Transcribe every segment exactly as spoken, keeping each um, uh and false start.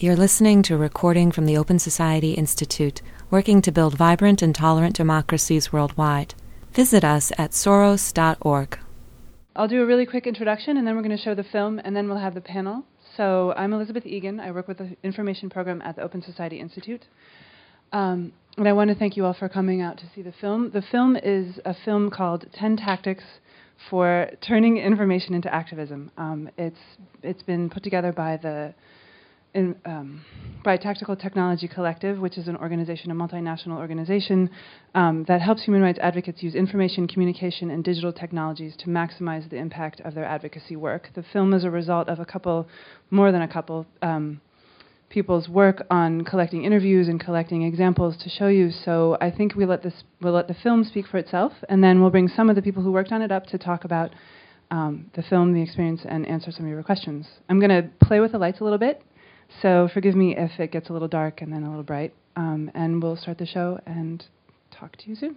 You're listening to a recording from the Open Society Institute, working to build vibrant and tolerant democracies worldwide. Visit us at soros dot org. I'll do a really quick introduction, and then we're going to show the film, and then we'll have the panel. So I'm Elizabeth Egan. I work with the information program at the Open Society Institute. Um, and I want to thank you all for coming out to see the film. The film is a film called ten Tactics for Turning Information into Activism. Um, it's it's been put together by the in, um, by Tactical Technology Collective, which is an organization, a multinational organization um, that helps human rights advocates use information, communication, and digital technologies to maximize the impact of their advocacy work. The film is a result of a couple, more than a couple, um, people's work on collecting interviews and collecting examples to show you. So I think we let this we'll let the film speak for itself, and then we'll bring some of the people who worked on it up to talk about um, the film, the experience, and answer some of your questions. I'm going to play with the lights a little bit. So forgive me if it gets a little dark and then a little bright. Um, and we'll start the show and talk to you soon.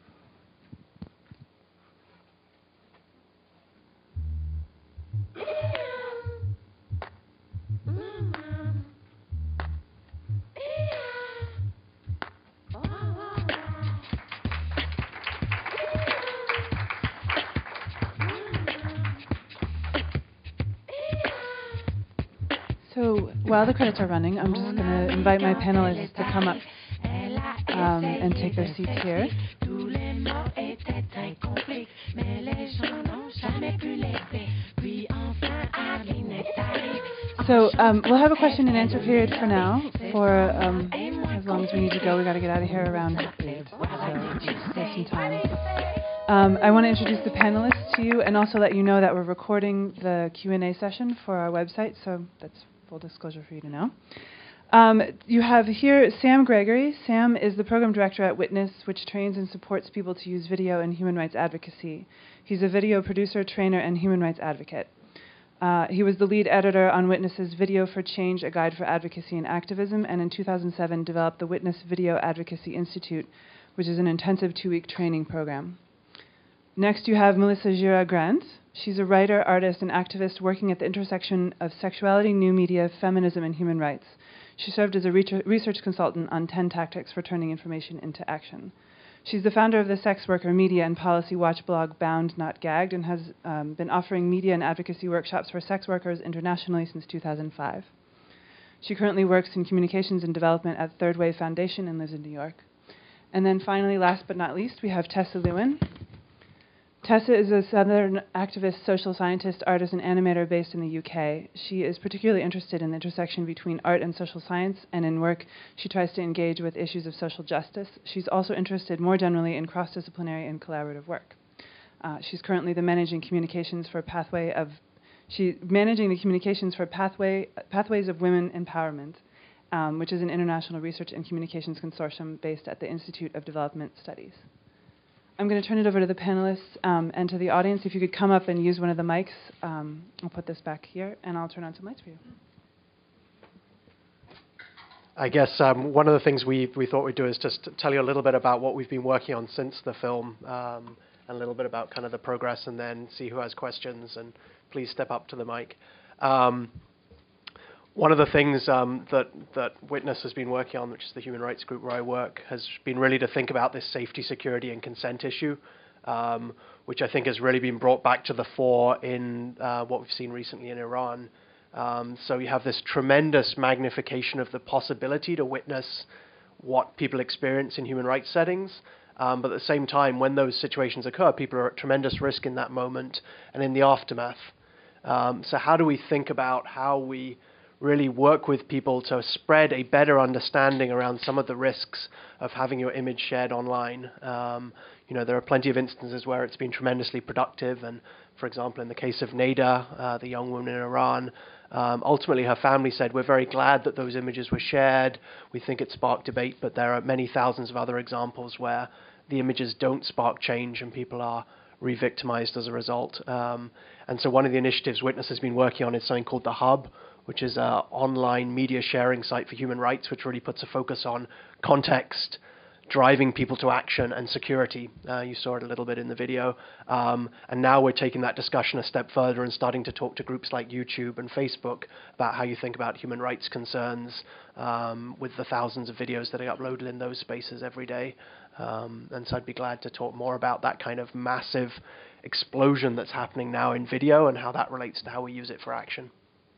So while the credits are running, I'm just going to invite my panelists to come up um, and take their seats here. So um, we'll have a question and answer period for now, for um, as long as we need to go. We've got to get out of here around eight, so there's some time. Um, I want to introduce the panelists to you and also let you know that we're recording the Q and A session for our website, so that's full disclosure for you to know. Um, you have here Sam Gregory. Sam is the program director at Witness, which trains and supports people to use video in human rights advocacy. He's a video producer, trainer, and human rights advocate. Uh, he was the lead editor on Witness's Video for Change, A Guide for Advocacy and Activism, and in two thousand seven developed the Witness Video Advocacy Institute, which is an intensive two-week training program. Next, you have Melissa Gira-Grant. She's a writer, artist, and activist working at the intersection of sexuality, new media, feminism, and human rights. She served as a research consultant on ten Tactics for Turning Information into Action. She's the founder of the sex worker media and policy watch blog Bound Not Gagged and has um, been offering media and advocacy workshops for sex workers internationally since two thousand five. She currently works in communications and development at Third Wave Foundation and lives in New York. And then finally, last but not least, we have Tessa Lewin. Tessa is a Southern activist, social scientist, artist, and animator based in the U K. She is particularly interested in the intersection between art and social science, and in work she tries to engage with issues of social justice. She's also interested more generally in cross-disciplinary and collaborative work. Uh, she's currently the managing communications for Pathway of she managing the communications for Pathway Pathways of Women Empowerment, um, which is an international research and communications consortium based at the Institute of Development Studies. I'm going to turn it over to the panelists um, and to the audience. If you could come up and use one of the mics, um, I'll put this back here, and I'll turn on some lights for you. I guess um, one of the things we we thought we'd do is just tell you a little bit about what we've been working on since the film, um, and a little bit about kind of the progress, and then see who has questions, and please step up to the mic. Um, One of the things um, that, that Witness has been working on, which is the human rights group where I work, has been really to think about this safety, security, and consent issue, um, which I think has really been brought back to the fore in uh, what we've seen recently in Iran. Um, so you have this tremendous magnification of the possibility to witness what people experience in human rights settings. Um, but at the same time, when those situations occur, people are at tremendous risk in that moment and in the aftermath. Um, so how do we think about how we really work with people to spread a better understanding around some of the risks of having your image shared online? Um, you know, there are plenty of instances where it's been tremendously productive. And for example, in the case of Neda, uh, the young woman in Iran, um, ultimately her family said, we're very glad that those images were shared. We think it sparked debate, but there are many thousands of other examples where the images don't spark change and people are re-victimized as a result. Um, and so one of the initiatives Witness has been working on is something called The Hub, which is an online media sharing site for human rights, which really puts a focus on context, driving people to action and security. Uh, you saw it a little bit in the video. Um, and now we're taking that discussion a step further and starting to talk to groups like YouTube and Facebook about how you think about human rights concerns um, with the thousands of videos that are uploaded in those spaces every day. Um, and so I'd be glad to talk more about that kind of massive explosion that's happening now in video and how that relates to how we use it for action.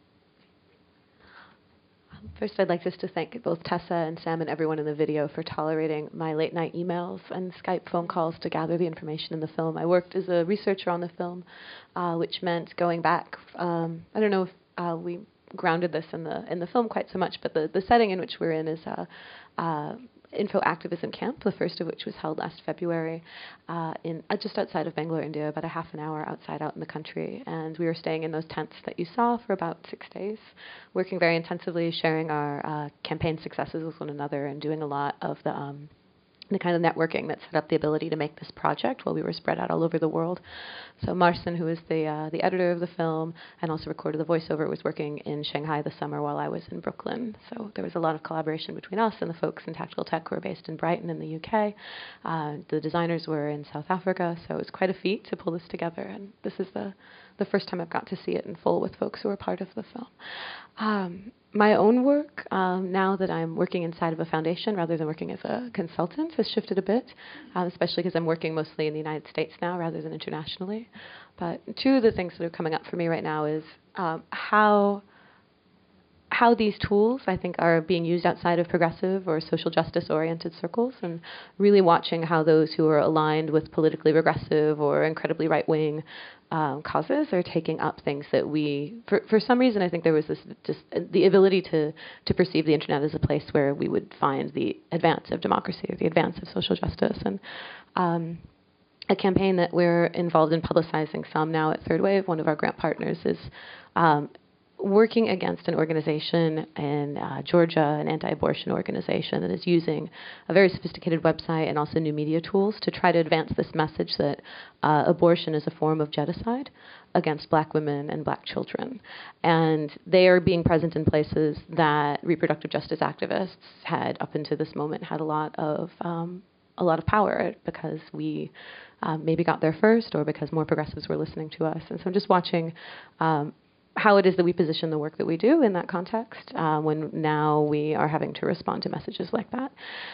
First, I'd like just to thank both Tessa and Sam and everyone in the video for tolerating my late-night emails and Skype phone calls to gather the information in the film. I worked as a researcher on the film, uh, which meant going back. Um, I don't know if uh, we grounded this in the in the film quite so much, but the, the setting in which we're in is a uh, Info Activism Camp, the first of which was held last February uh, in uh, just outside of Bangalore, India, about a half an hour outside out in the country. And we were staying in those tents that you saw for about six days, working very intensively, sharing our uh, campaign successes with one another and doing a lot of the um, the kind of networking that set up the ability to make this project while we were spread out all over the world. So Marcin, who is the uh, the editor of the film and also recorded the voiceover, was working in Shanghai this summer while I was in Brooklyn. So there was a lot of collaboration between us and the folks in Tactical Tech who are based in Brighton in the U K. Uh, the designers were in South Africa, so it was quite a feat to pull this together. And this is the, the first time I've got to see it in full with folks who are part of the film. Um, My own work, um, now that I'm working inside of a foundation rather than working as a consultant, has shifted a bit, um, especially because I'm working mostly in the United States now rather than internationally. But two of the things that are coming up for me right now is um, how how these tools, I think, are being used outside of progressive or social justice-oriented circles, and really watching how those who are aligned with politically regressive or incredibly right-wing um, causes are taking up things that we, for, for some reason, I think there was this just the ability to to perceive the internet as a place where we would find the advance of democracy or the advance of social justice. And um, a campaign that we're involved in publicizing some now at Third Wave, one of our grant partners, is um, working against an organization in uh, Georgia, an anti-abortion organization that is using a very sophisticated website and also new media tools to try to advance this message that uh, abortion is a form of genocide against black women and black children. And they are being present in places that reproductive justice activists had, up until this moment, had a lot of um, a lot of power because we um, maybe got there first or because more progressives were listening to us. And so I'm just watching um, how it is that we position the work that we do in that context uh, when now we are having to respond to messages like that.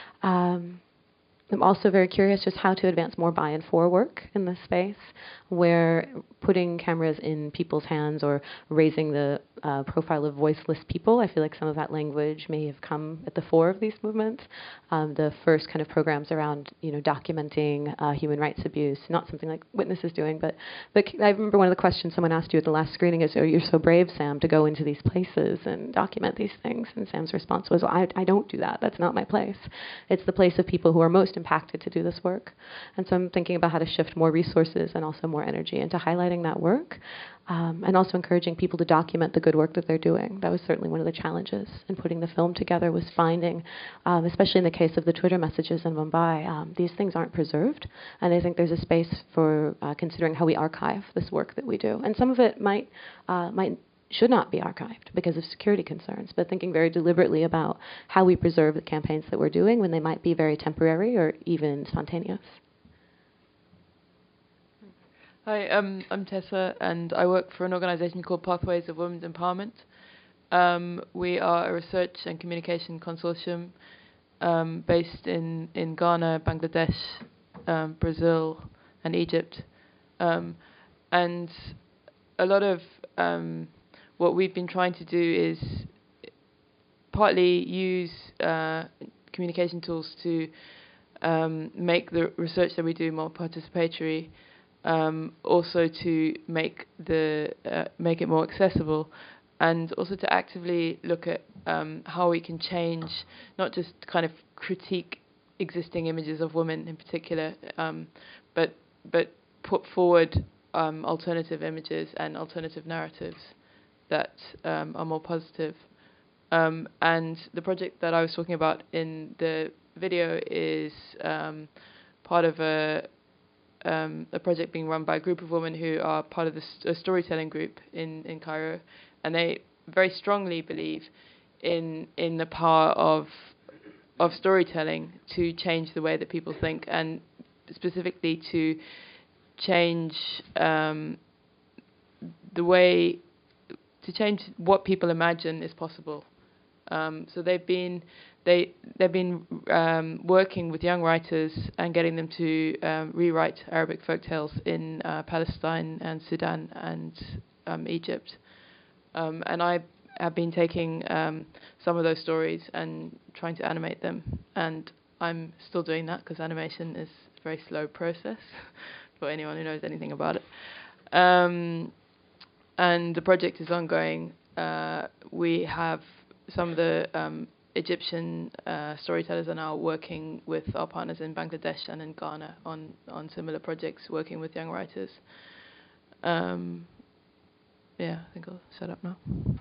Um, I'm also very curious just how to advance more by and for work in this space, where putting cameras in people's hands or raising the uh, profile of voiceless people, I feel like some of that language may have come at the fore of these movements. Um, the first kind of programs around, you know, documenting uh, human rights abuse, not something like Witness is doing, but but I remember one of the questions someone asked you at the last screening is, "Oh, you're so brave, Sam, to go into these places and document these things." And Sam's response was, well, I, I don't do that. That's not my place. It's the place of people who are most impacted to do this work. And so I'm thinking about how to shift more resources and also more energy into highlighting that work, um, and also encouraging people to document the good work that they're doing. That was certainly one of the challenges in putting the film together, was finding, um, especially in the case of the Twitter messages in Mumbai, um, these things aren't preserved. And I think there's a space for uh, considering how we archive this work that we do. And some of it might uh, might should not be archived because of security concerns, but thinking very deliberately about how we preserve the campaigns that we're doing when they might be very temporary or even spontaneous. Hi, um, I'm Tessa, and I work for an organisation called Pathways of Women's Empowerment. Um, we are a research and communication consortium um, based in, in Ghana, Bangladesh, um, Brazil, and Egypt. Um, and a lot of um, what we've been trying to do is partly use uh, communication tools to um, make the research that we do more participatory, um, also to make the uh, make it more accessible, and also to actively look at um, how we can change, not just kind of critique existing images of women in particular, um, but but put forward um, alternative images and alternative narratives that um, are more positive. Um, and the project that I was talking about in the video is um, part of a um, a project being run by a group of women who are part of the st- a storytelling group in, in Cairo, and they very strongly believe in in the power of of storytelling to change the way that people think, and specifically to change um, the way to change what people imagine is possible. Um, so they've been they they've been um, working with young writers and getting them to um, rewrite Arabic folktales in uh, Palestine and Sudan and um, Egypt. Um, and I have been taking um, some of those stories and trying to animate them. And I'm still doing that because animation is a very slow process for anyone who knows anything about it. Um, and the project is ongoing. Uh, we have some of the um, Egyptian uh, storytellers are now working with our partners in Bangladesh and in Ghana on, on similar projects, working with young writers. Um, yeah, I think I'll shut up now.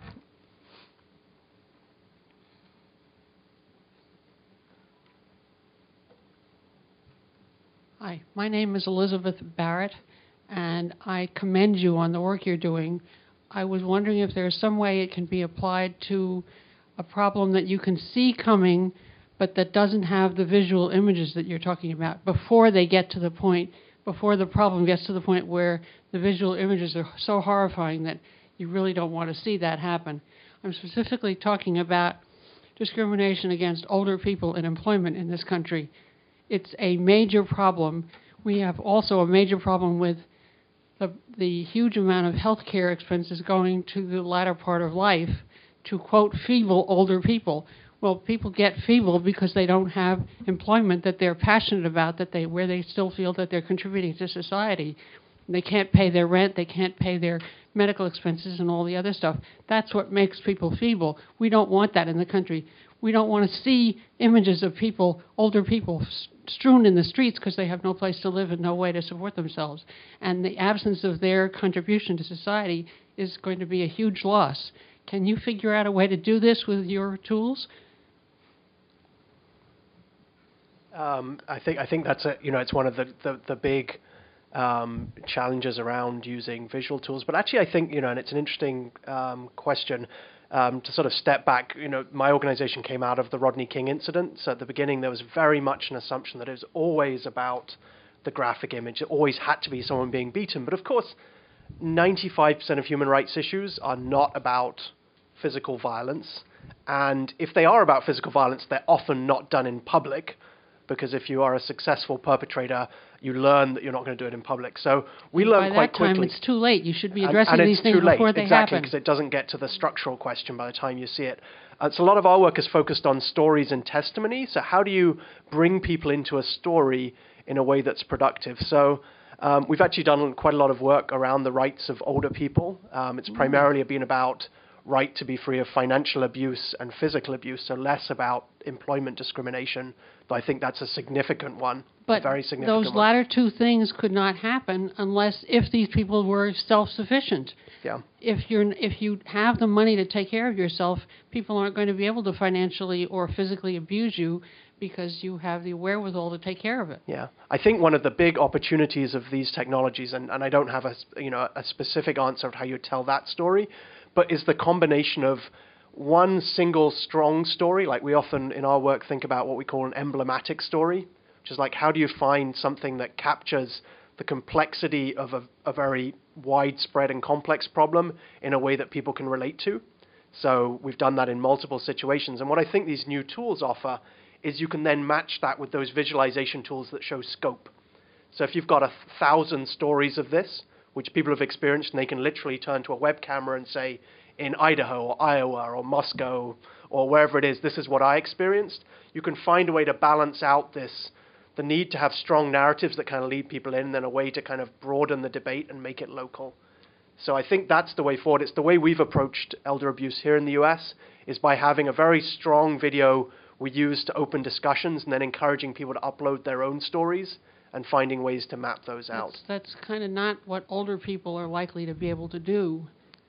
Hi, my name is Elizabeth Barrett, and I commend you on the work you're doing. I was wondering if there's some way it can be applied to a problem that you can see coming, but that doesn't have the visual images that you're talking about before they get to the point, before the problem gets to the point where the visual images are so horrifying that you really don't want to see that happen. I'm specifically talking about discrimination against older people in employment in this country. It's a major problem. We have also a major problem with the, the huge amount of health care expenses going to the latter part of life to, quote, feeble older people. Well, people get feeble because they don't have employment that they're passionate about, that they where they still feel that they're contributing to society. They can't pay their rent, they can't pay their medical expenses and all the other stuff. That's what makes people feeble. We don't want that in the country. We don't want to see images of people, older people, strewn in the streets because they have no place to live and no way to support themselves. And the absence of their contribution to society is going to be a huge loss. Can you figure out a way to do this with your tools? Um, I think I think that's a, you know, it's one of the the, the big um, challenges around using visual tools. But actually, I think, you know, and it's an interesting um, question. Um, to sort of step back, you know, my organization came out of the Rodney King incident. So at the beginning, there was very much an assumption that it was always about the graphic image. It always had to be someone being beaten. But of course, ninety-five percent of human rights issues are not about physical violence. And if they are about physical violence, they're often not done in public, because if you are a successful perpetrator, you learn that you're not going to do it in public. So we learn quite quickly. By that time, it's too late. You should be addressing and, and these things before they exactly, happen. Because it doesn't get to the structural question by the time you see it. Uh, so a lot of our work is focused on stories and testimony. So how do you bring people into a story in a way that's productive? So um, we've actually done quite a lot of work around the rights of older people. Um, it's mm. primarily been about right to be free of financial abuse and physical abuse, so less about employment discrimination, but I think that's a significant one, but a very significant those one. latter two things could not happen unless if these people were self-sufficient. Yeah. If you're if you have the money to take care of yourself, people aren't going to be able to financially or physically abuse you because you have the wherewithal to take care of it. Yeah. I think one of the big opportunities of these technologies, and, and I don't have a, you know, a specific answer of how you tell that story, but is the combination of one single strong story, like we often in our work think about what we call an emblematic story, which is like how do you find something that captures the complexity of a, a very widespread and complex problem in a way that people can relate to. So we've done that in multiple situations. And what I think these new tools offer is you can then match that with those visualization tools that show scope. So if you've got a thousand stories of this, which people have experienced, and they can literally turn to a web camera and say, in Idaho or Iowa or Moscow or wherever it is, this is what I experienced. You can find a way to balance out this, the need to have strong narratives that kind of lead people in, and then a way to kind of broaden the debate and make it local. So I think that's the way forward. It's the way we've approached elder abuse here in the U S, is by having a very strong video we use to open discussions and then encouraging people to upload their own stories and finding ways to map those out. That's, that's kind of not what older people are likely to be able to do,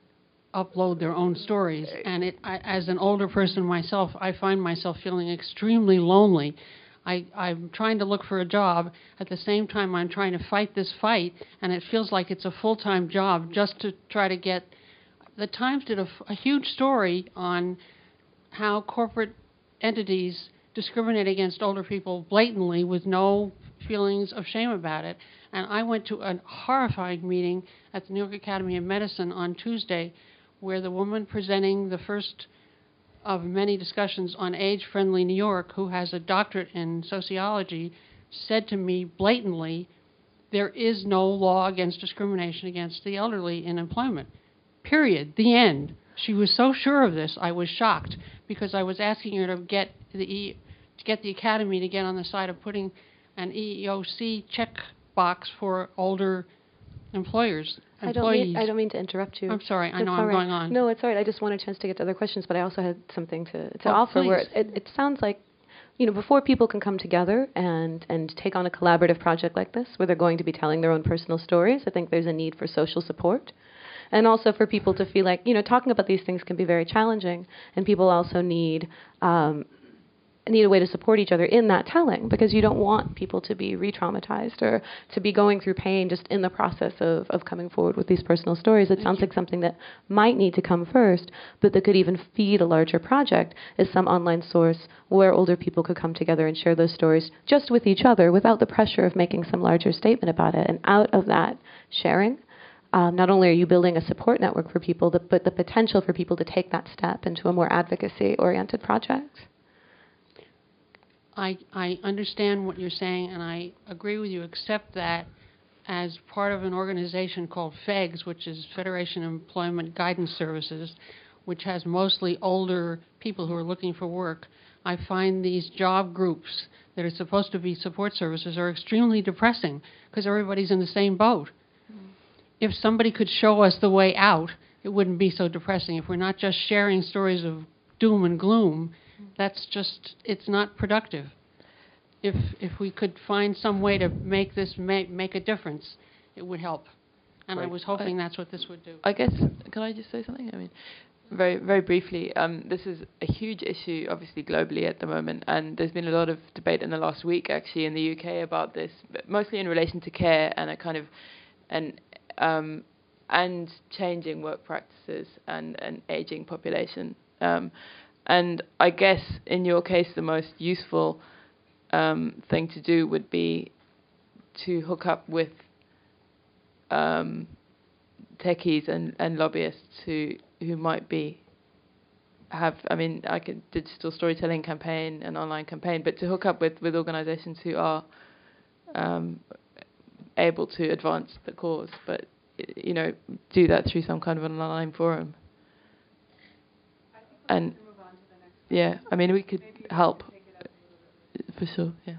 upload their own stories. And it, I, as an older person myself, I find myself feeling extremely lonely. I, I'm trying to look for a job. At the same time, I'm trying to fight this fight, and it feels like it's a full-time job just to try to get... The Times did a, a huge story on how corporate entities discriminate against older people blatantly with no feelings of shame about it. And I went to a horrifying meeting at the New York Academy of Medicine on Tuesday where the woman presenting the first of many discussions on age-friendly New York, who has a doctorate in sociology, said to me blatantly, there is no law against discrimination against the elderly in employment. Period. The end. She was so sure of this, I was shocked, because I was asking her to get the e- to get the Academy to get on the side of putting an E E O C check box for older employers. I don't, mean, I don't mean to interrupt you. I'm sorry. I it's know I'm right. going on. No, it's all right. I just wanted a chance to get to other questions, but I also had something to, to oh, offer. Please. Where it, it sounds like, you know, before people can come together and, and take on a collaborative project like this, where they're going to be telling their own personal stories, I think there's a need for social support. And also for people to feel like, you know, talking about these things can be very challenging, and people also need um, need a way to support each other in that telling, because you don't want people to be re-traumatized or to be going through pain just in the process of, of coming forward with these personal stories. It Thank sounds you. like something that might need to come first, but that could even feed a larger project, is some online source where older people could come together and share those stories just with each other without the pressure of making some larger statement about it. And out of that sharing, Um, not only are you building a support network for people, but, but the potential for people to take that step into a more advocacy-oriented project. I, I understand what you're saying, and I agree with you, except that as part of an organization called FEGS, which is Federation of Employment Guidance Services, which has mostly older people who are looking for work, I find these job groups that are supposed to be support services are extremely depressing because everybody's in the same boat. If somebody could show us the way out, it wouldn't be so depressing. If we're not just sharing stories of doom and gloom, that's just, it's not productive. If if we could find some way to make this make, make a difference, it would help. And Right. I was hoping I, that's what this would do. I guess, can I just say something? I mean, very very briefly, um, this is a huge issue, obviously, globally at the moment, and there's been a lot of debate in the last week, actually, in the U K about this, but mostly in relation to care and a kind of, and um, and changing work practices and an aging population. Um, and I guess, in your case, the most useful um, thing to do would be to hook up with um, techies and, and lobbyists who who might be have I mean like a digital storytelling campaign, an online campaign, but to hook up with, with organisations who are um, able to advance the cause, but you know do that through some kind of an online forum. And yeah, I mean we could help for sure. Yeah.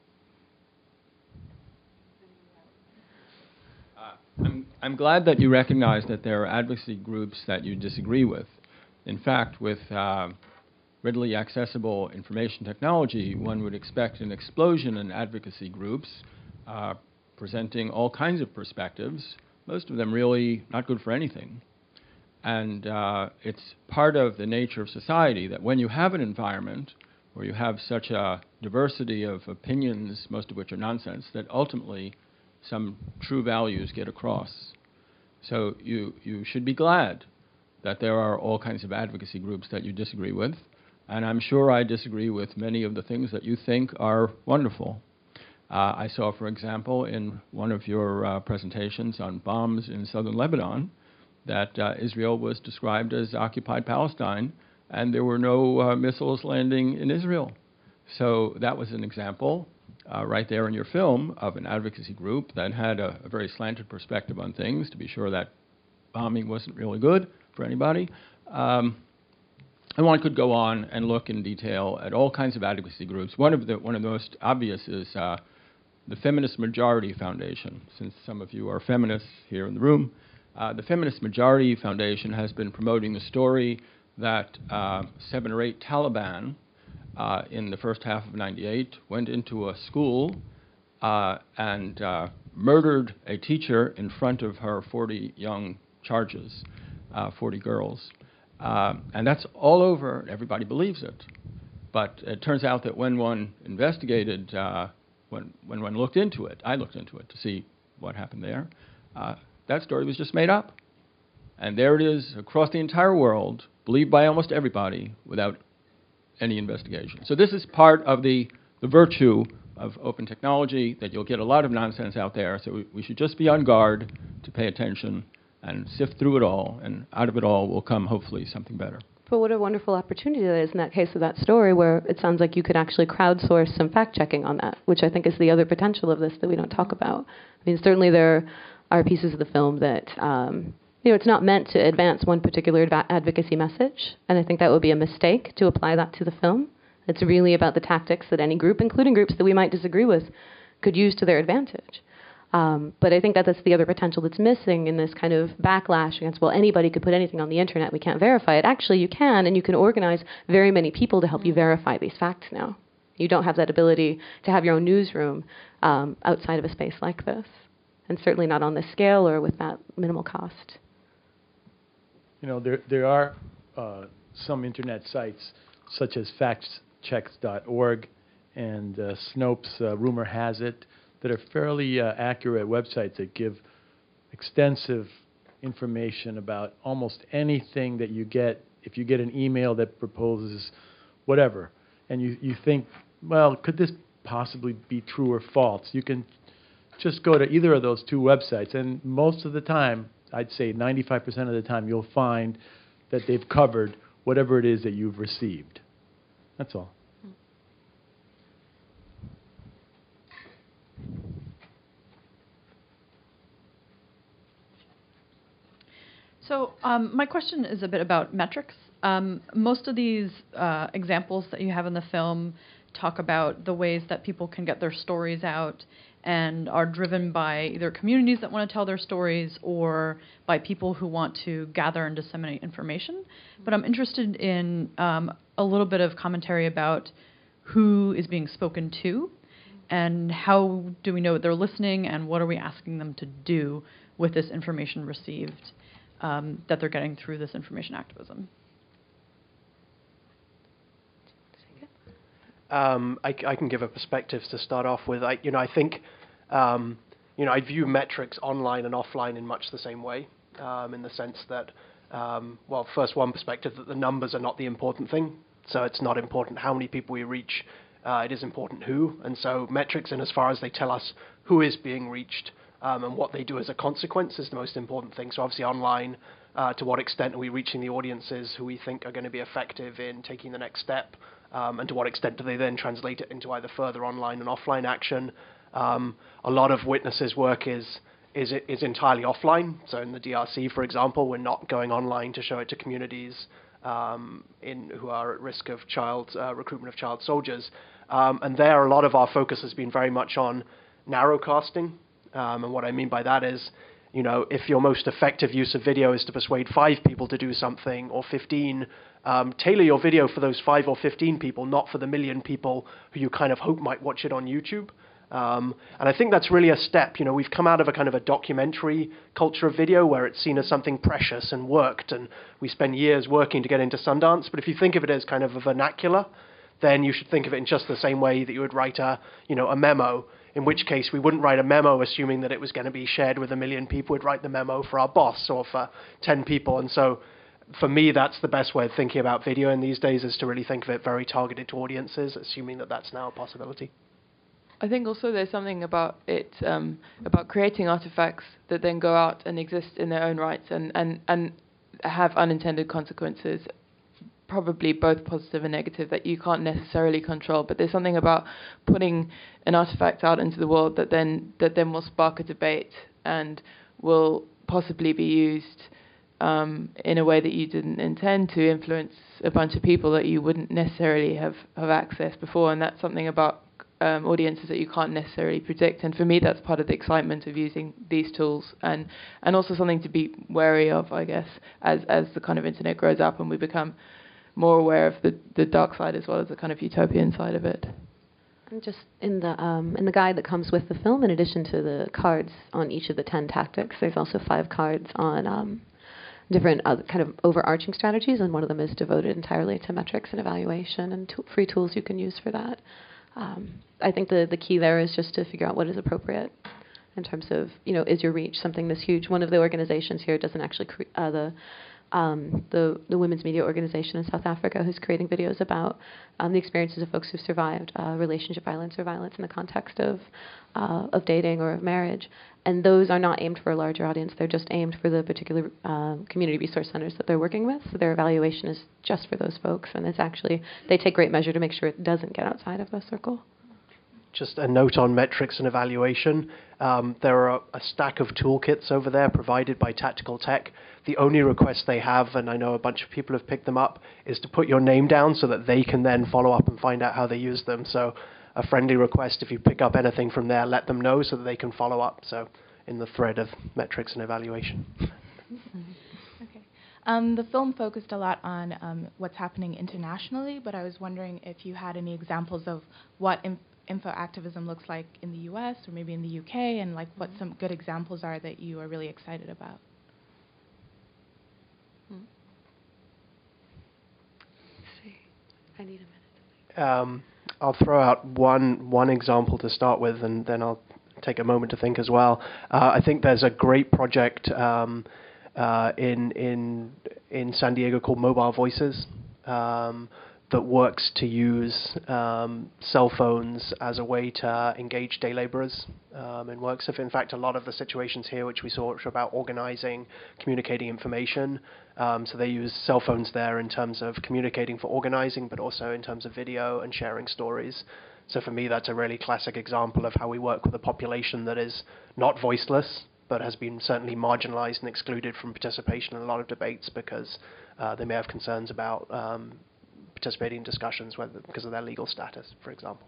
I'm, I'm glad that you recognize that there are advocacy groups that you disagree with. In fact, with uh, readily accessible information technology, one would expect an explosion in advocacy groups uh, presenting all kinds of perspectives, most of them really not good for anything. And uh, it's part of the nature of society that when you have an environment where you have such a diversity of opinions, most of which are nonsense, that ultimately some true values get across. So you, you should be glad that there are all kinds of advocacy groups that you disagree with, and I'm sure I disagree with many of the things that you think are wonderful. Uh, I saw, for example, in one of your uh, presentations on bombs in southern Lebanon, that uh, Israel was described as occupied Palestine, and there were no uh, missiles landing in Israel. So that was an example Uh, right there in your film of an advocacy group that had a, a very slanted perspective on things to be sure that bombing wasn't really good for anybody. Um, and one could go on and look in detail at all kinds of advocacy groups. One of the one of the most obvious is uh, the Feminist Majority Foundation. Since some of you are feminists here in the room, uh, the Feminist Majority Foundation has been promoting the story that uh, seven or eight Taliban Uh, in the first half of ninety-eight, went into a school uh, and uh, murdered a teacher in front of her forty young charges, uh, forty girls. Uh, and that's all over, everybody believes it. But it turns out that when one investigated, uh, when, when one looked into it, I looked into it to see what happened there, uh, that story was just made up. And there it is across the entire world, believed by almost everybody, without any investigation. So this is part of the, the virtue of open technology, that you'll get a lot of nonsense out there, so we, we should just be on guard to pay attention and sift through it all, and out of it all will come, hopefully, something better. But what a wonderful opportunity that is in that case of that story, where it sounds like you could actually crowdsource some fact-checking on that, which I think is the other potential of this that we don't talk about. I mean, certainly there are pieces of the film that, um, you know, it's not meant to advance one particular adva- advocacy message, and I think that would be a mistake to apply that to the film. It's really about the tactics that any group, including groups that we might disagree with, could use to their advantage. Um, but I think that that's the other potential that's missing in this kind of backlash against, well, anybody could put anything on the internet, we can't verify it. Actually, you can, and you can organize very many people to help you verify these facts now. You don't have that ability to have your own newsroom um, outside of a space like this, and certainly not on this scale or with that minimal cost. You know, there there are uh, some internet sites, such as facts checks dot org and uh, Snopes, uh, Rumor Has It, that are fairly uh, accurate websites that give extensive information about almost anything that you get. If you get an email that proposes whatever, and you, you think, well, could this possibly be true or false, you can just go to either of those two websites, and most of the time, I'd say ninety-five percent of the time, you'll find that they've covered whatever it is that you've received. That's all. So um, my question is a bit about metrics. Um, most of these uh, examples that you have in the film talk about the ways that people can get their stories out and are driven by either communities that want to tell their stories or by people who want to gather and disseminate information. But I'm interested in um, a little bit of commentary about who is being spoken to and how do we know they're listening and what are we asking them to do with this information received um, that they're getting through this information activism. Um, I, I can give a perspective to start off with. I, you know, I think, um, you know, I view metrics online and offline in much the same way, um, in the sense that, um, well, first one perspective that the numbers are not the important thing. So it's not important how many people we reach. Uh, it is important who. And so metrics, in as far as they tell us who is being reached um, and what they do as a consequence, is the most important thing. So obviously online, uh, to what extent are we reaching the audiences who we think are going to be effective in taking the next step? Um, and to what extent do they then translate it into either further online and offline action? Um, a lot of Witness's work is, is is entirely offline. So in the D R C, for example, we're not going online to show it to communities um, in who are at risk of child uh, recruitment of child soldiers. Um, and there, a lot of our focus has been very much on narrowcasting. Um, and what I mean by that is, you know, if your most effective use of video is to persuade five people to do something or fifteen, um, tailor your video for those five or fifteen people, not for the million people who you kind of hope might watch it on YouTube. Um, and I think that's really a step. You know, we've come out of a kind of a documentary culture of video where it's seen as something precious and worked, and we spend years working to get into Sundance. But if you think of it as kind of a vernacular, then you should think of it in just the same way that you would write a, you know, a memo. In which case, we wouldn't write a memo assuming that it was going to be shared with a million people. We'd write the memo for our boss or for ten people. And so for me, that's the best way of thinking about video in these days, is to really think of it very targeted to audiences, assuming that that's now a possibility. I think also there's something about it, um, about creating artifacts that then go out and exist in their own rights and, and, and have unintended consequences, probably both positive and negative, that you can't necessarily control. But there's something about putting an artifact out into the world that then that then will spark a debate and will possibly be used um, in a way that you didn't intend to influence a bunch of people that you wouldn't necessarily have, have accessed before. And that's something about um, audiences that you can't necessarily predict. And for me, that's part of the excitement of using these tools, and, and also something to be wary of, I guess, as, as the kind of internet grows up and we become more aware of the, the dark side as well as the kind of utopian side of it. And just in the um, in the guide that comes with the film, in addition to the cards on each of the ten tactics, there's also five cards on um, different other kind of overarching strategies, and one of them is devoted entirely to metrics and evaluation and to- free tools you can use for that. Um, I think the, the key there is just to figure out what is appropriate in terms of, you know, is your reach something this huge? One of the organizations here doesn't actually, cre- uh, the um, the, the women's media organization in South Africa, who's creating videos about um, the experiences of folks who've survived uh, relationship violence or violence in the context of uh, of dating or of marriage. And those are not aimed for a larger audience. They're just aimed for the particular uh, community resource centers that they're working with. So their evaluation is just for those folks. And it's actually, they take great measure to make sure it doesn't get outside of the circle. Just a note on metrics and evaluation. Um, there are a stack of toolkits over there provided by Tactical Tech. The only request they have, and I know a bunch of people have picked them up, is to put your name down so that they can then follow up and find out how they use them. So a friendly request, if you pick up anything from there, let them know so that they can follow up. So in the thread of metrics and evaluation. Okay. Um, the film focused a lot on um, what's happening internationally, but I was wondering if you had any examples of what im- info activism looks like in the U S or maybe in the U K, and like what some good examples are that you are really excited about. Hmm. Let's see. I need a minute. Um, I'll throw out one one example to start with, and then I'll take a moment to think as well. Uh, I think there's a great project um, uh, in in in San Diego called Mobile Voices um, that works to use um, cell phones as a way to engage day laborers um, in work. So in fact, a lot of the situations here, which we saw, which are about organizing, communicating information. Um, so they use cell phones there in terms of communicating for organizing, but also in terms of video and sharing stories. So for me, that's a really classic example of how we work with a population that is not voiceless, but has been certainly marginalized and excluded from participation in a lot of debates because uh, they may have concerns about um, participating in discussions whether, because of their legal status, for example.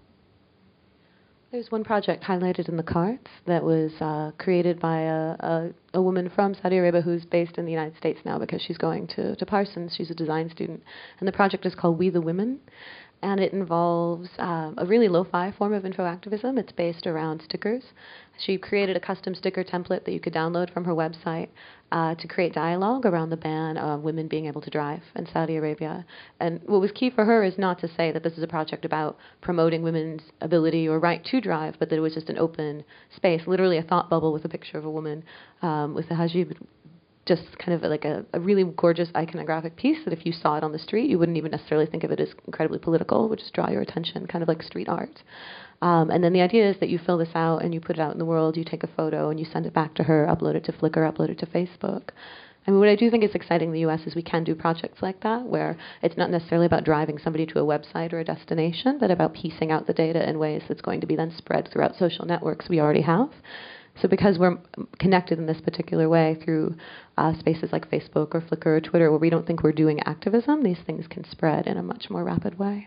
There's one project highlighted in the cards that was uh, created by a, a, a woman from Saudi Arabia who's based in the United States now because she's going to, to Parsons. She's a design student. And the project is called We the Women. And it involves uh, a really lo-fi form of info activism. It's based around stickers. She created a custom sticker template that you could download from her website uh, to create dialogue around the ban of women being able to drive in Saudi Arabia. And what was key for her is not to say that this is a project about promoting women's ability or right to drive, but that it was just an open space, literally a thought bubble with a picture of a woman um, with a hijab, just kind of like a, a really gorgeous iconographic piece that if you saw it on the street, you wouldn't even necessarily think of it as incredibly political. It would just draw your attention, kind of like street art. Um, and then the idea is that you fill this out and you put it out in the world, you take a photo and you send it back to her, upload it to Flickr, upload it to Facebook. I mean, what I do think is exciting in the U S is we can do projects like that, where it's not necessarily about driving somebody to a website or a destination, but about piecing out the data in ways that's going to be then spread throughout social networks we already have. So because we're connected in this particular way through uh, spaces like Facebook or Flickr or Twitter, where we don't think we're doing activism, these things can spread in a much more rapid way.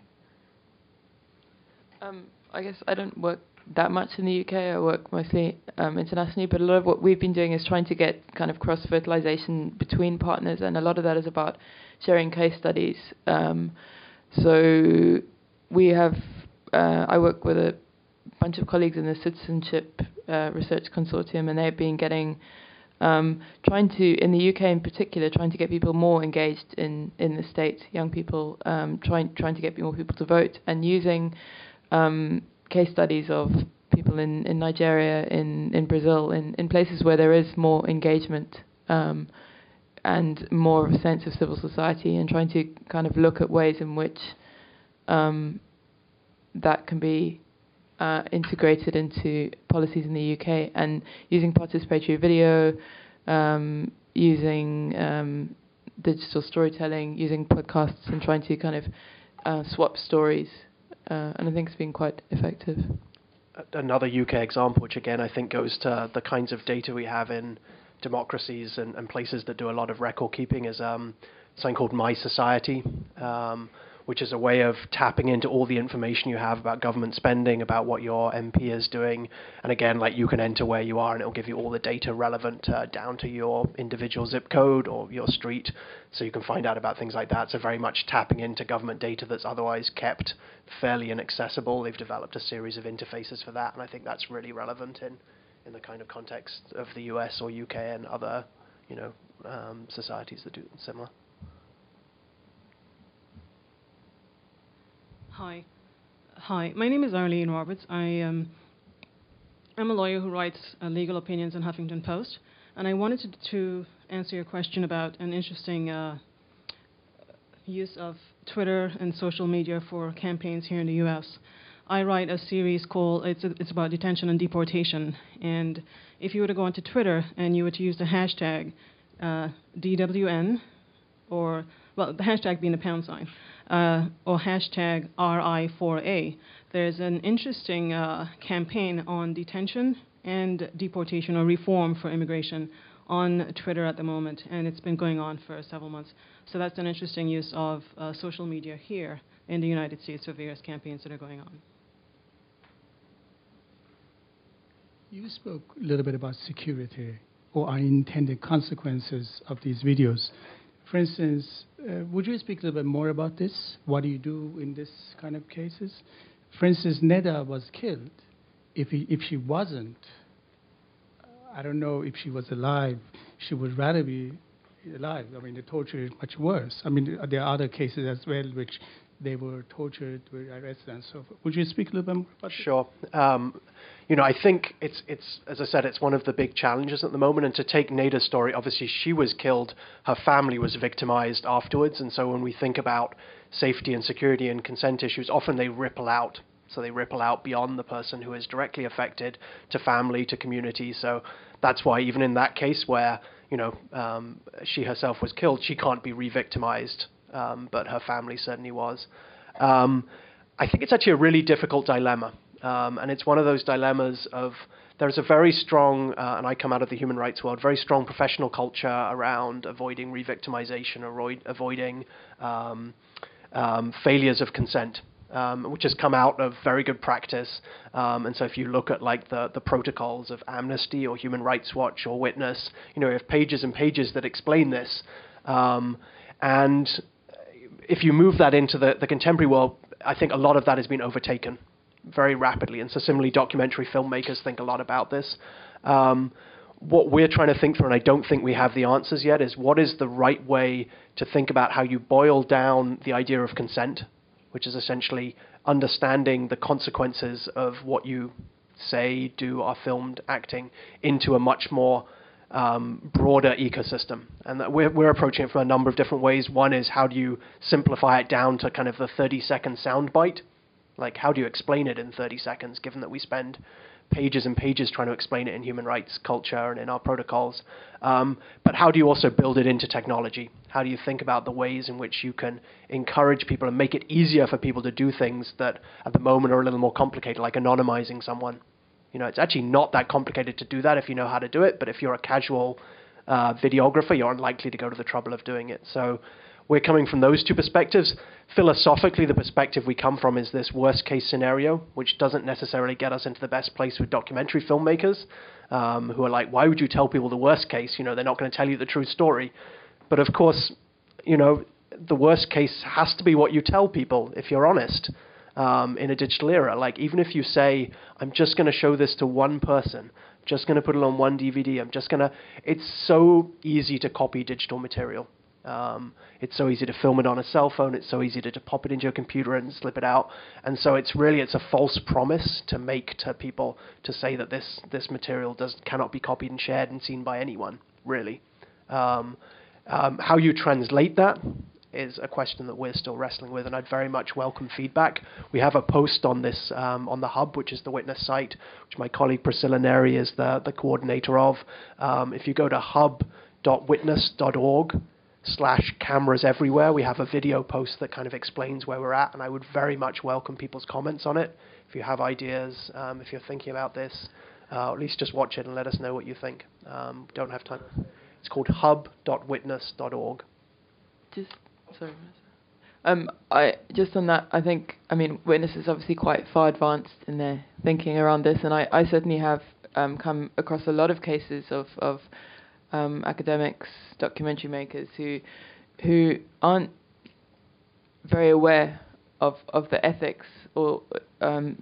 Um, I guess I don't work that much in the U K. I work mostly um, internationally, but a lot of what we've been doing is trying to get kind of cross-fertilization between partners, and a lot of that is about sharing case studies. Um, so we have, uh, I work with a bunch of colleagues in the Citizenship uh, Research Consortium, and they've been getting, um, trying to, in the U K in particular, trying to get people more engaged in, in the state, young people, um, trying trying to get more people to vote, and using um, case studies of people in, in Nigeria, in, in Brazil, in, in places where there is more engagement um, and more of a sense of civil society, and trying to kind of look at ways in which um, that can be Uh, integrated into policies in the U K, and using participatory video, um, using um, digital storytelling, using podcasts, and trying to kind of uh, swap stories. Uh, and I think it's been quite effective. Another U K example, which again I think goes to the kinds of data we have in democracies and, and places that do a lot of record keeping, is um, something called My Society. Um, which is a way of tapping into all the information you have about government spending, about what your M P is doing. And again, like, you can enter where you are and it'll give you all the data relevant uh, down to your individual zip code or your street. So you can find out about things like that. So very much tapping into government data that's otherwise kept fairly inaccessible. They've developed a series of interfaces for that, and I think that's really relevant in, in the kind of context of the U S or U K and other, you know, um, societies that do similar. Hi. Hi. My name is Arlene Roberts. I, um, I'm a lawyer who writes uh, legal opinions in Huffington Post, and I wanted to, to answer your question about an interesting uh, use of Twitter and social media for campaigns here in the U S. I write a series called, it's, it's about detention and deportation, and if you were to go onto Twitter and you were to use the hashtag uh, D W N, or, well, the hashtag being the pound sign, uh, or hashtag R I four A, there's an interesting uh, campaign on detention and deportation or reform for immigration on Twitter at the moment, and it's been going on for several months. So that's an interesting use of uh, social media here in the United States for various campaigns that are going on. You spoke a little bit about security or unintended consequences of these videos. For instance, uh, would you speak a little bit more about this? What do you do in this kind of cases? For instance, Neda was killed. If, he, if she wasn't, I don't know if she was alive, she would rather be alive. I mean, the torture is much worse. I mean, there are other cases as well which they were tortured, were arrested, and so forth. Would you speak a little bit more about that? Sure. Um, you know, I think it's, it's, as I said, it's one of the big challenges at the moment. And to take Neda's story, obviously she was killed, her family was victimized afterwards. And so when we think about safety and security and consent issues, often they ripple out. So they ripple out beyond the person who is directly affected to family, to community. So that's why even in that case where, you know, um, she herself was killed, she can't be re-victimized, um, but her family certainly was. Um, I think it's actually a really difficult dilemma. Um, and it's one of those dilemmas of there's a very strong, uh, and I come out of the human rights world, very strong professional culture around avoiding re-victimization, avoid, avoiding um, um, failures of consent. Um, which has come out of very good practice. Um, and so if you look at like the, the protocols of Amnesty or Human Rights Watch or Witness, you know, you have pages and pages that explain this. Um, and if you move that into the, the contemporary world, I think a lot of that has been overtaken very rapidly. And so similarly, documentary filmmakers think a lot about this. Um, what we're trying to think through, and I don't think we have the answers yet, is what is the right way to think about how you boil down the idea of consent, which is essentially understanding the consequences of what you say, do, are filmed, acting, into a much more um, broader ecosystem. And that we're, we're approaching it from a number of different ways. One is how do you simplify it down to kind of the thirty-second soundbite? Like, how do you explain it in thirty seconds, given that we spend pages and pages trying to explain it in human rights culture and in our protocols. Um, but how do you also build it into technology? How do you think about the ways in which you can encourage people and make it easier for people to do things that at the moment are a little more complicated, like anonymizing someone? You know, it's actually not that complicated to do that if you know how to do it, but if you're a casual uh, videographer, you're unlikely to go to the trouble of doing it. So we're coming from those two perspectives. Philosophically, the perspective we come from is this worst-case scenario, which doesn't necessarily get us into the best place with documentary filmmakers, um, who are like, why would you tell people the worst case? You know, they're not going to tell you the true story. But of course, you know, the worst case has to be what you tell people, if you're honest, um, in a digital era. Like, even if you say, I'm just going to show this to one person, just going to put it on one D V D, I'm just going to... It's so easy to copy digital material. Um, it's so easy to film it on a cell phone. It's so easy to, to pop it into your computer and slip it out. And so it's really, it's a false promise to make to people to say that this, this material does, cannot be copied and shared and seen by anyone, really. Um, um, how you translate that is a question that we're still wrestling with, and I'd very much welcome feedback. We have a post on this um, on the Hub, which is the Witness site, which my colleague Priscilla Neri is the, the coordinator of. Um, if you go to hub dot witness dot org, slash cameras everywhere, we have a video post that kind of explains where we're at, and I would very much welcome people's comments on it. If you have ideas, um, if you're thinking about this, uh, at least just watch it and let us know what you think. Um, don't have time. It's called hub dot witness dot org. Just, sorry. Um, I just on that, I think, I mean, Witness is obviously quite far advanced in their thinking around this, and I, I certainly have um, come across a lot of cases of, of Um, academics, documentary makers who who aren't very aware of, of the ethics or um,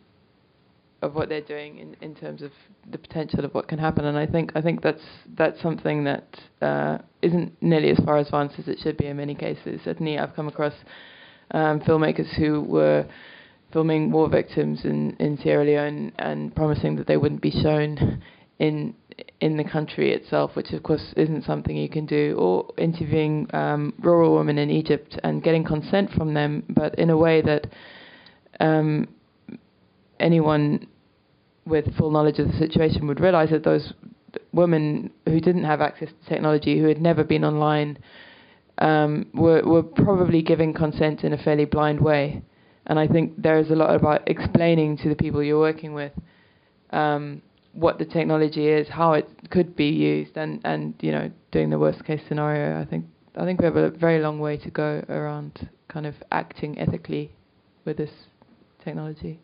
of what they're doing in, in terms of the potential of what can happen. And I think I think that's that's something that uh, isn't nearly as far advanced as it should be in many cases. Certainly, I've come across um, filmmakers who were filming war victims in, in Sierra Leone and promising that they wouldn't be shown in in the country itself, which of course isn't something you can do, or interviewing um, rural women in Egypt and getting consent from them, but in a way that um, anyone with full knowledge of the situation would realize that those women who didn't have access to technology, who had never been online, um, were, were probably giving consent in a fairly blind way. And I think there is a lot about explaining to the people you're working with um, what the technology is, how it could be used, and, and you know, doing the worst case scenario. I think I think we have a very long way to go around kind of acting ethically with this technology.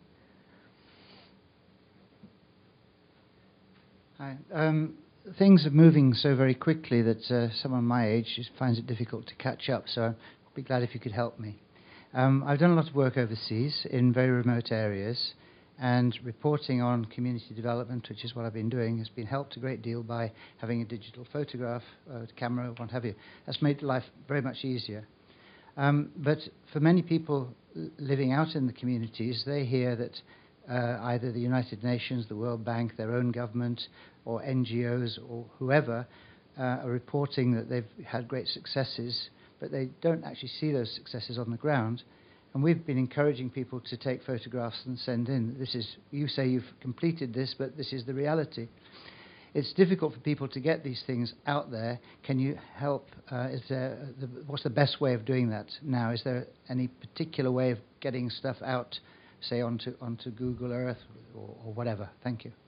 Hi. Um, things are moving so very quickly that uh, someone my age just finds it difficult to catch up, so I'd be glad if you could help me. Um, I've done a lot of work overseas in very remote areas, and reporting on community development, which is what I've been doing, has been helped a great deal by having a digital photograph, uh, camera, what have you. That's made life very much easier. Um, but for many people living out in the communities, they hear that uh, either the United Nations, the World Bank, their own government, or N G Os, or whoever, uh, are reporting that they've had great successes, but they don't actually see those successes on the ground. And we've been encouraging people to take photographs and send in. This is, you say you've completed this, but this is the reality. It's difficult for people to get these things out there. Can you help? Uh, is there the, what's the best way of doing that now? Is there any particular way of getting stuff out, say onto onto Google Earth or, or whatever? Thank you.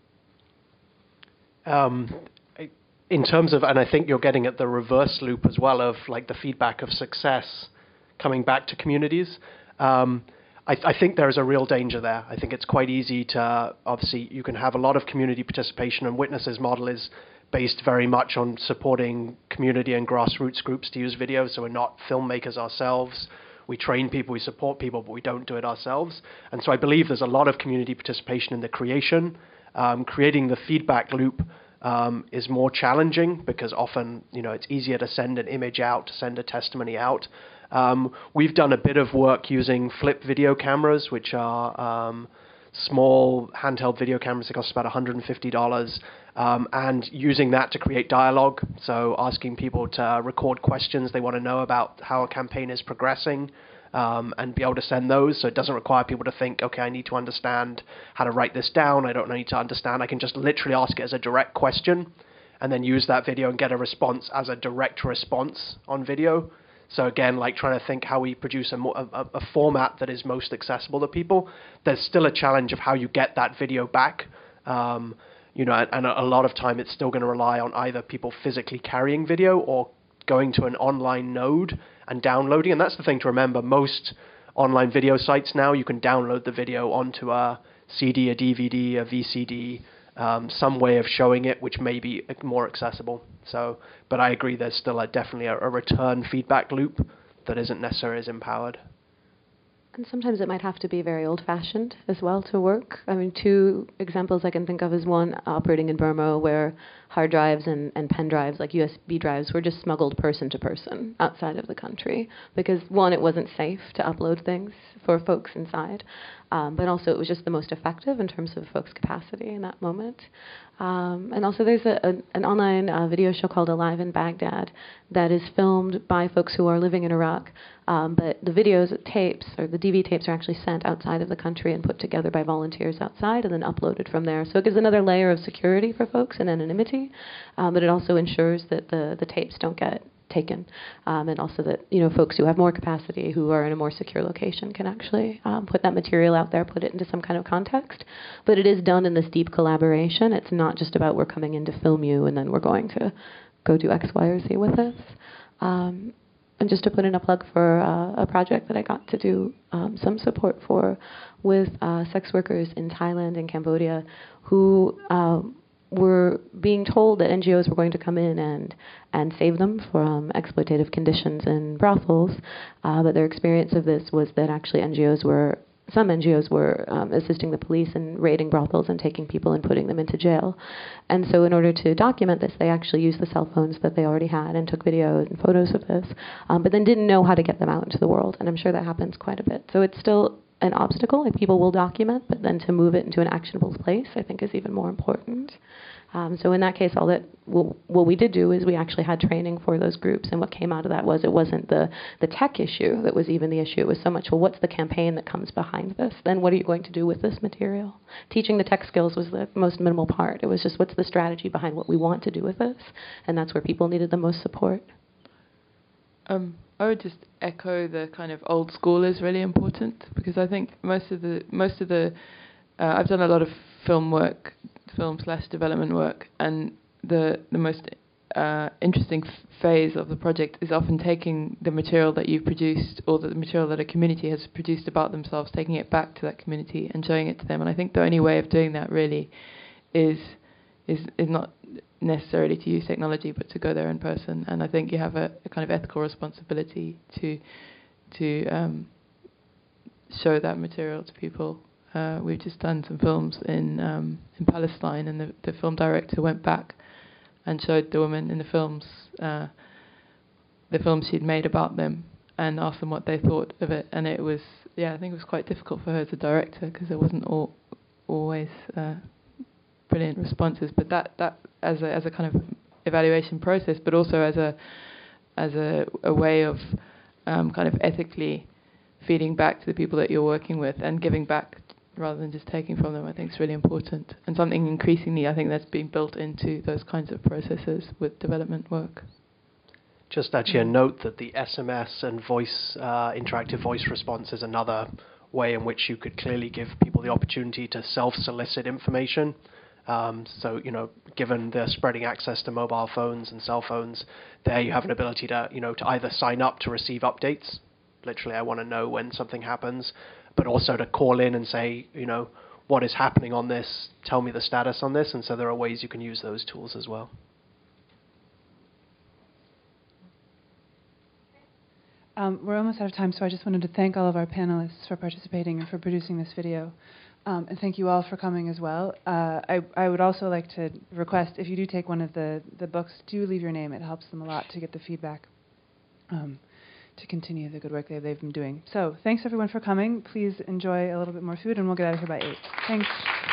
Um, in terms of, and I think you're getting at the reverse loop as well of like the feedback of success coming back to communities. Um, I, I think there is a real danger there. I think it's quite easy to, obviously, you can have a lot of community participation, and Witness's model is based very much on supporting community and grassroots groups to use video, so we're not filmmakers ourselves. We train people, we support people, but we don't do it ourselves. And so I believe there's a lot of community participation in the creation. Um, creating the feedback loop um, is more challenging because often, you know, it's easier to send an image out, to send a testimony out. Um, we've done a bit of work using flip video cameras, which are um, small handheld video cameras that cost about one hundred fifty dollars, um, and using that to create dialogue. So asking people to record questions they want to know about how a campaign is progressing, um, and be able to send those. So it doesn't require people to think, okay, I need to understand how to write this down. I don't need to understand. I can just literally ask it as a direct question and then use that video and get a response as a direct response on video. So again, like trying to think how we produce a, more, a, a format that is most accessible to people. There's still a challenge of how you get that video back. Um, you know, and a, a lot of time it's still going to rely on either people physically carrying video or going to an online node and downloading. And that's the thing to remember. Most online video sites now, you can download the video onto a C D, a D V D, a V C D, um, some way of showing it, which may be more accessible. So, but I agree, there's still a, definitely a, a return feedback loop that isn't necessarily as empowered. And sometimes it might have to be very old-fashioned as well to work. I mean, two examples I can think of is one operating in Burma where hard drives and, and pen drives, like U S B drives, were just smuggled person to person outside of the country because, one, it wasn't safe to upload things for folks inside, um, but also it was just the most effective in terms of folks' capacity in that moment. Um, and also there's a, a, an online uh, video show called Alive in Baghdad that is filmed by folks who are living in Iraq, um, but the videos, tapes, or the D V tapes are actually sent outside of the country and put together by volunteers outside and then uploaded from there. So it gives another layer of security for folks and anonymity, um, but it also ensures that the, the tapes don't get taken, um, and also that, you know, folks who have more capacity, who are in a more secure location, can actually um, put that material out there, put it into some kind of context. But it is done in this deep collaboration. It's not just about we're coming in to film you and then we're going to go do X, Y, or Z with this. Um, and just to put in a plug for uh, a project that I got to do um, some support for with uh, sex workers in Thailand and Cambodia who uh, were being told that N G Os were going to come in and and save them from exploitative conditions in brothels, uh, but their experience of this was that actually N G Os were, some N G Os were um, assisting the police in raiding brothels and taking people and putting them into jail. And so in order to document this, they actually used the cell phones that they already had and took videos and photos of this, um, but then didn't know how to get them out into the world. And I'm sure that happens quite a bit. So it's still an obstacle. Like, people will document, but then to move it into an actionable place, I think, is even more important. Um, so in that case, all that well, what we did do is we actually had training for those groups, and what came out of that was it wasn't the, the tech issue that was even the issue. It was so much, well, what's the campaign that comes behind this? Then what are you going to do with this material? Teaching the tech skills was the most minimal part. It was just, what's the strategy behind what we want to do with this? And that's where people needed the most support. Um, I would just echo the kind of old school is really important, because I think most of the most of the uh, I've done a lot of film work, film slash development work, and the the most uh, interesting f- phase of the project is often taking the material that you've produced, or the material that a community has produced about themselves, taking it back to that community and showing it to them. And I think the only way of doing that really is is is not necessarily to use technology, but to go there in person. And I think you have a, a kind of ethical responsibility to to um, show that material to people. Uh, we've just done some films in um, in Palestine, and the, the film director went back and showed the women in the films uh, the films she'd made about them, and asked them what they thought of it. And it was, yeah, I think it was quite difficult for her as a director, because there wasn't all, always uh, brilliant responses. But that that as a as a kind of evaluation process, but also as a as a, a way of um, kind of ethically feeding back to the people that you're working with and giving back rather than just taking from them, I think is really important, and something increasingly I think that's being built into those kinds of processes with development work. Just actually a note that the S M S and voice, uh, interactive voice response is another way in which you could clearly give people the opportunity to self-solicit information. Um, so, you know, given the spreading access to mobile phones and cell phones, there you have an ability to, you know, to either sign up to receive updates. Literally, I want to know when something happens, but also to call in and say, you know, what is happening on this? Tell me the status on this. And so there are ways you can use those tools as well. Um, we're almost out of time, so I just wanted to thank all of our panelists for participating and for producing this video. Um, and thank you all for coming as well. Uh, I, I would also like to request, if you do take one of the, the books, do leave your name. It helps them a lot to get the feedback, um, to continue the good work that they've been doing. So thanks, everyone, for coming. Please enjoy a little bit more food, and we'll get out of here by eight. Thanks.